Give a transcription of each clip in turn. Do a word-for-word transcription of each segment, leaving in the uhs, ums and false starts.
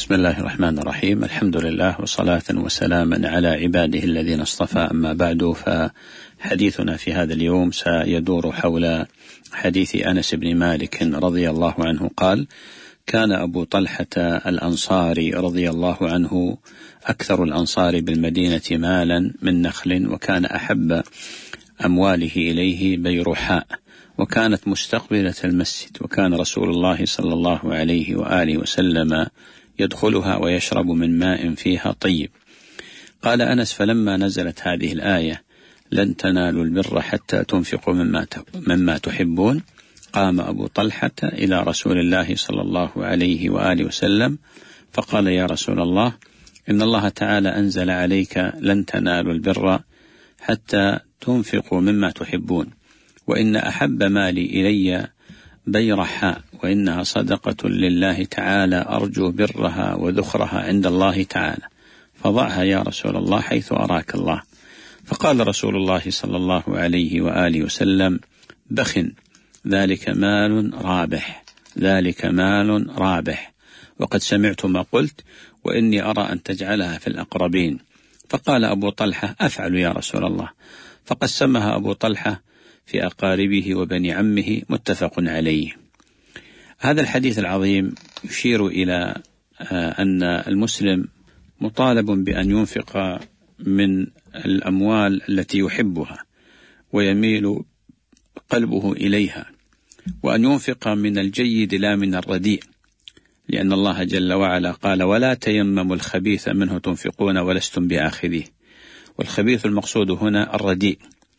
بسم الله الرحمن الرحيم. الحمد لله وصلاة وسلاما على عباده الذين اصطفى، أما بعد، فحديثنا في هذا اليوم سيدور حول حديث أنس بن مالك رضي الله عنه قال: كان أبو طلحة الأنصاري رضي الله عنه أكثر الأنصار بالمدينة مالا من نخل، وكان أحب أمواله إليه بيرحاء، وكانت مستقبلة المسجد، وكان رسول الله صلى الله عليه وآله وسلم يدخلها ويشرب من ماء فيها طيب. قال أنس: فلما نزلت هذه الآية لن تنالوا البر حتى تنفقوا مما مما تحبون، قام أبو طلحة إلى رسول الله صلى الله عليه وآله وسلم فقال: يا رسول الله، إن الله تعالى أنزل عليك لن تنالوا البر حتى تنفقوا مما تحبون، وإن أحب مالي إلي بيرحاء، وإنها صدقة لله تعالى أرجو برها وذخرها عند الله تعالى، فضعها يا رسول الله حيث أراك الله. فقال رسول الله صلى الله عليه وآله وسلم: بخ، ذلك مال رابح، ذلك مال رابح، وقد سمعت ما قلت، وإني أرى أن تجعلها في الأقربين. فقال أبو طلحة: أفعل يا رسول الله. فقسمها أبو طلحة في أقاربه وبني عمه، متفق عليه. هذا الحديث العظيم يشير إلى أن المسلم مطالب بأن ينفق من الأموال التي يحبها ويميل قلبه إليها، وأن ينفق من الجيد لا من الرديء، لأن الله جل وعلا قال: ولا تيمموا الخبيث منه تنفقون ولستم بآخذيه، والخبيث المقصود هنا الرديء.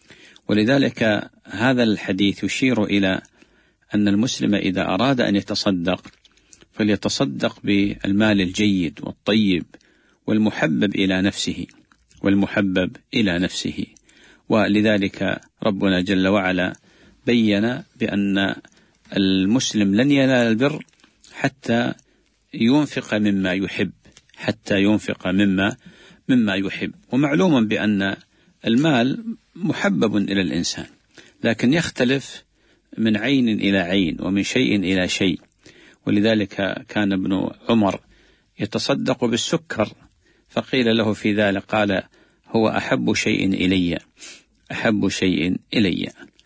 ولذلك هذا الحديث يشير إلى أن المسلم إذا أراد أن يتصدق فليتصدق بالمال الجيد والطيب والمحبب إلى نفسه والمحبب إلى نفسه. ولذلك ربنا جل وعلا بيّن بأن المسلم لن ينال البر حتى ينفق مما يحب، حتى ينفق مما مما يحب. ومعلوم بأن المال محبب إلى الإنسان، لكن يختلف من عين إلى عين ومن شيء إلى شيء. ولذلك كان ابن عمر يتصدق بالسكر، فقيل له في ذلك قال: هو أحب شيء إلي، أحب شيء إلي.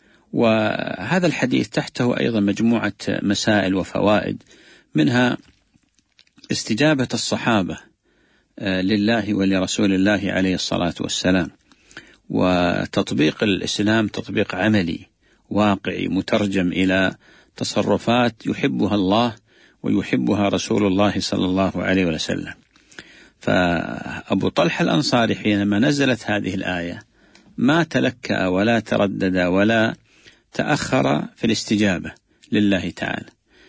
وهذا الحديث تحته أيضا مجموعة مسائل وفوائد، منها استجابة الصحابة لله ولرسول الله عليه الصلاة والسلام، وتطبيق الإسلام تطبيق عملي واقعي مترجم إلى تصرفات يحبها الله ويحبها رسول الله صلى الله عليه وسلم. فأبو طلحة الأنصاري حينما نزلت هذه الآية ما تلكأ ولا تردد ولا تأخر في الاستجابة لله تعالى،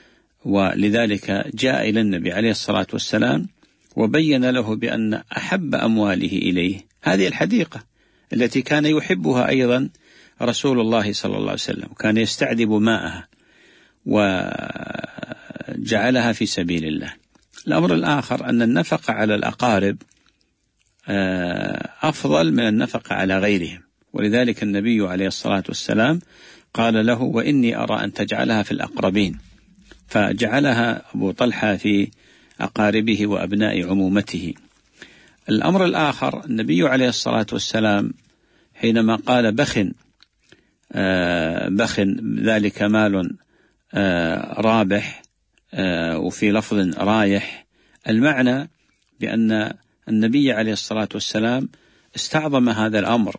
ولذلك جاء إلى النبي عليه الصلاة والسلام وبين له بأن أحب أمواله إليه هذه الحديقة التي كان يحبها أيضا رسول الله صلى الله عليه وسلم، كان يستعذب ماءها وجعلها في سبيل الله. الأمر الآخر أن النفقة على الأقارب أفضل من النفقة على غيرهم، ولذلك النبي عليه الصلاة والسلام قال له: وإني أرى أن تجعلها في الأقربين، فجعلها أبو طلحة في أقاربه وأبناء عمومته. الأمر الآخر النبي عليه الصلاة والسلام حينما قال: بخ بخ ذلك مال رابح، وفي لفظ رايح، المعنى بأن النبي عليه الصلاة والسلام استعظم هذا الأمر،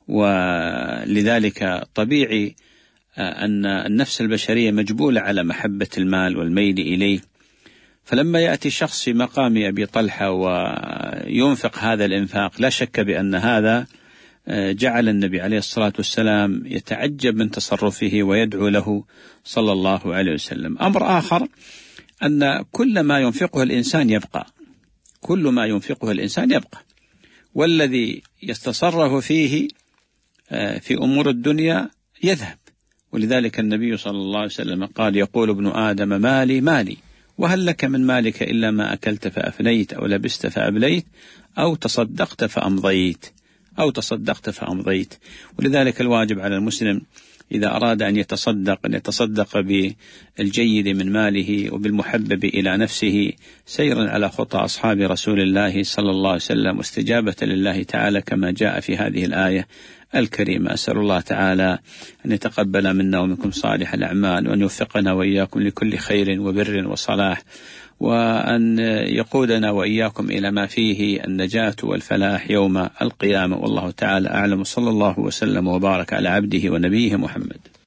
ولذلك طبيعي أن النفس البشرية مجبولة على محبة المال والميل إليه. فلما يأتي شخص في مقام أبي طلحة وينفق هذا الإنفاق، لا شك بأن هذا جعل النبي عليه الصلاة والسلام يتعجب من تصرفه ويدعو له صلى الله عليه وسلم. أمر آخر أن كل ما ينفقه الإنسان يبقى، كل ما ينفقه الإنسان يبقى، والذي يتصرف فيه في أمور الدنيا يذهب. ولذلك النبي صلى الله عليه وسلم قال: يقول ابن آدم مالي مالي، وهل لك من مالك إلا ما أكلت فأفنيت، أو لبست فأبليت، أو تصدقت فأمضيت، أو تصدقت فأمضيت. ولذلك الواجب على المسلم إذا أراد أن يتصدق أن يتصدق بالجيد من ماله وبالمحبب إلى نفسه، سيرا على خطى أصحاب رسول الله صلى الله عليه وسلم، واستجابة لله تعالى كما جاء في هذه الآية الكريمة. أسأل الله تعالى أن يتقبل منا ومنكم صالح الأعمال، وأن يوفقنا وإياكم لكل خير وبر وصلاح، وأن يقودنا وإياكم إلى ما فيه النجاة والفلاح يوم القيامة. والله تعالى أعلم، صلى الله وسلم وبارك على عبده ونبيه محمد.